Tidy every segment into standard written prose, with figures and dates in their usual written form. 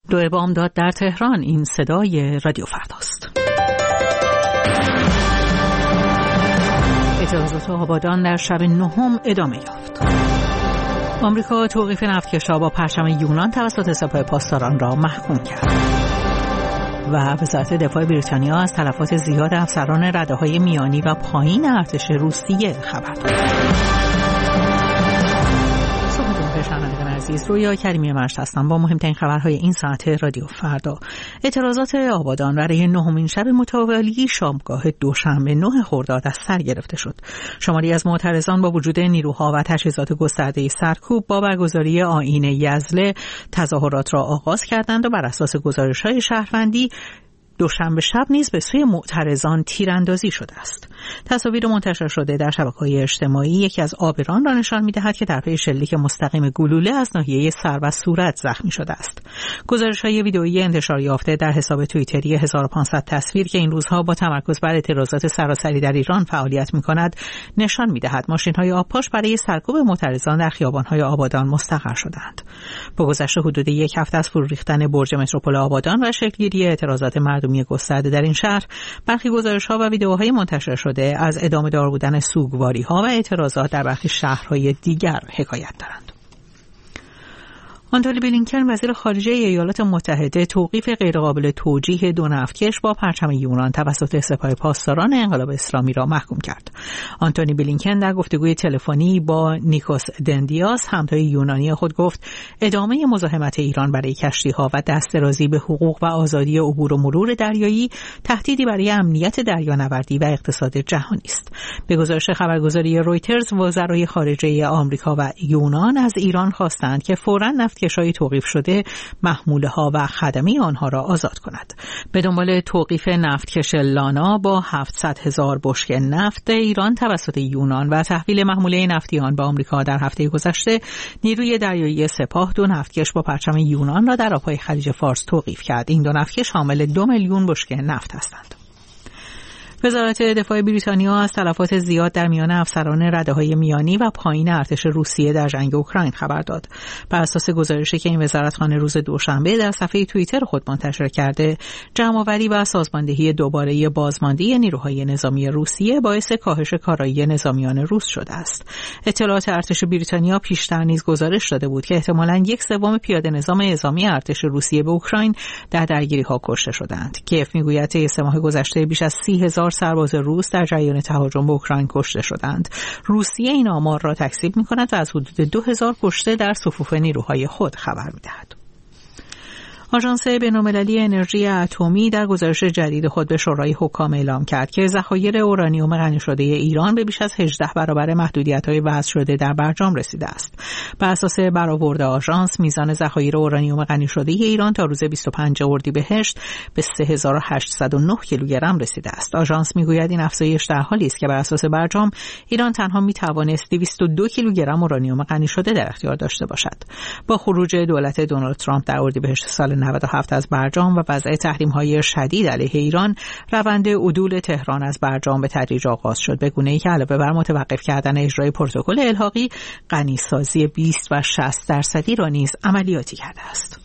2 بامداد در تهران. این صدای رادیو فرداست. اعتراضات آبادان در شب 9 ادامه یافت. آمریکا توقیف نفتکش‌ها با پرچم یونان توسط سپاه پاسداران را محکوم کرد. و وزارت دفاع بریتانیا از تلفات زیاد افسران رده‌های میانی و پایین ارتش روسیه خبر داد. شنوندگان عزیز، رویا کریمی مرشد هستم با مهمترین خبرهای این ساعت رادیو فردا. اعتراضات آبادان برای 9مین شب متوالی شامگاه دوشنبه 9 خرداد از سر گرفته شد. شماری از معترضان با وجود نیروها و تجهیزات گسترده سرکوب با برگزاری آیین یزله تظاهرات را آغاز کردند و بر اساس گزارش‌های شهروندی دوشنبه شب نیز به سوی معترضان تیراندازی شده است. تصاویر منتشر شده در شبکه‌های اجتماعی یکی از عابران را نشان می‌دهد که در پی شلیک مستقیم گلوله از ناحیه سر و صورت زخمی شده است. گزارش‌های ویدئویی انتشار یافته در حساب توییتری 1500 تصویر که این روزها با تمرکز بر اعتراضات سراسری در ایران فعالیت می‌کند نشان می‌دهد ماشین‌های آبپاش برای سرکوب معترضان در خیابان‌های آبادان مستقر شدند. با گذشت حدود یک هفته از فرو ریختن برج متروپول آبادان و شکل‌گیری اعتراضات مردمی گسترده در این شهر، برخی گزارش‌ها و ویدئوهای منتشر شده از ادامه دار بودن سوگواری‌ها و اعتراضات در برخی شهرهای دیگر حکایت دارند. آنتونی بلینکن وزیر خارجه ایالات متحده توقیف غیرقابل توجیه 2 نفتکش با پرچم یونان توسط سپاه پاسداران انقلاب اسلامی را محکوم کرد. آنتونی بلینکن در گفتگوی تلفنی با نیکوس دندیاس همتای یونانی خود گفت ادامه مزاحمت ایران برای کشتی‌ها و دسترسی به حقوق و آزادی عبور و مرور دریایی تهدیدی برای امنیت دریانوردی و اقتصاد جهانی است. به گزارش خبرگزاری رویترز، وزرای خارجه آمریکا و یونان از ایران خواستند که فوراً نفتکش‌های توقیف شده محموله‌ها و خدمه آنها را آزاد کند. به دنبال توقیف نفتکش لانا با 700,000 بشکه نفت ایران توسط یونان و تحویل محموله نفتی آن به آمریکا در هفته گذشته، نیروی دریایی سپاه 2 نفتکش با پرچم یونان را در آب‌های خلیج فارس توقیف کرد. این 2 نفتکش حامل 2 میلیون بشکه نفت هستند. وزارت دفاع بریتانیا از تلفات زیاد در میان افسران رده‌های میانی و پایین ارتش روسیه در جنگ اوکراین خبر داد. بر اساس گزارشی که این وزارتخانه روز دوشنبه در صفحه توییتر خود منتشر کرده، جمع‌آوری و سازماندهی دوباره بازماندهی نیروهای نظامی روسیه باعث کاهش کارایی نظامیان روس شده است. اطلاعات ارتش بریتانیا پیشتر نیز گزارش داده بود که احتمالاً 1/3 پیاده نظام اعزامی ارتش روسیه به اوکراین در درگیری‌ها کشته شدند. کیف می‌گوید طی 3 ماه گذشته بیش از 30,000 سرباز روس در جریان تهاجم به اوکراین کشته شدند. روسیه این آمار را تکذیب می‌کند و از حدود 2000 کشته در صفوف نیروهای خود خبر می‌دهد. آژانس بین‌المللی انرژی اتمی در گزارش جدید خود به شورای حکام اعلام کرد که ذخایر اورانیوم غنی شده ایران به بیش از 18 برابر محدودیت‌های وضع شده در برجام رسیده است. بر اساس برآورد آژانس، میزان ذخایر اورانیوم غنی شده ایران تا روز 25 اردیبهشت به 3809 کیلوگرم رسیده است. آژانس میگوید این افزایش در حالی است که بر اساس برجام ایران تنها میتوانست 202 کیلوگرم اورانیوم غنی شده در اختیار داشته باشد. با خروج دولت دونالد ترامپ در اردیبهشت سال 97 از برجام و وضع تحریم‌های شدید علیه ایران، روند عدول تهران از برجام به تدریج آغاز شد، به گونه‌ای که علاوه بر متوقف کردن اجرای پروتکل الحاقی، غنیسازی 20 و 60% را نیز عملیاتی کرده است.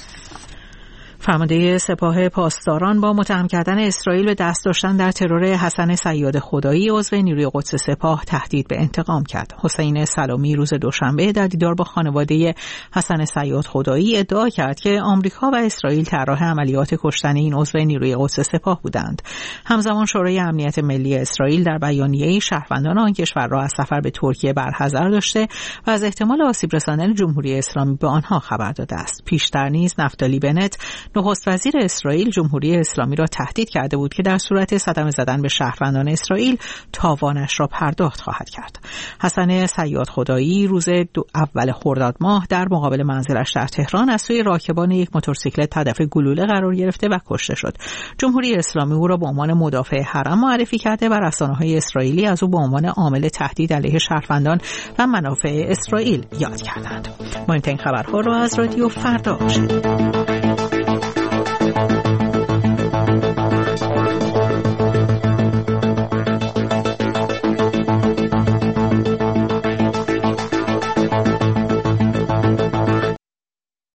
فرمانده سپاه پاسداران با متهم کردن اسرائیل به دست داشتن در ترور حسن صیاد خدایی عضو نیروی قدس سپاه تهدید به انتقام کرد. حسین سلامی روز دوشنبه در دیدار با خانواده حسن صیاد خدایی ادعا کرد که آمریکا و اسرائیل طراح عملیات کشتن این عضو نیروی قدس سپاه بودند. همزمان شورای امنیت ملی اسرائیل در بیانیه‌ای شهروندان آن کشور را از سفر به ترکیه برحذر داشته و از احتمال آسیب رساندن جمهوری اسلامی به آنها خبر داده است. پیشتر نیز نفتالی بنت، نخست وزیر اسرائیل، جمهوری اسلامی را تهدید کرده بود که در صورت صدمه زدن به شهروندان اسرائیل تاوانش را پرداخت خواهد کرد. حسن صیاد خدایی روز اول خرداد ماه در مقابل منزلش در تهران از سوی راکبان یک موتورسیکلت هدف گلوله قرار گرفته و کشته شد. جمهوری اسلامی او را به عنوان مدافع حرم معرفی کرده و رسانه‌های اسرائیلی از او به عنوان عامل تهدید علیه شهروندان و منافع اسرائیل یاد کردند. مهمترین خبرها را از رادیو فردا شنیدید.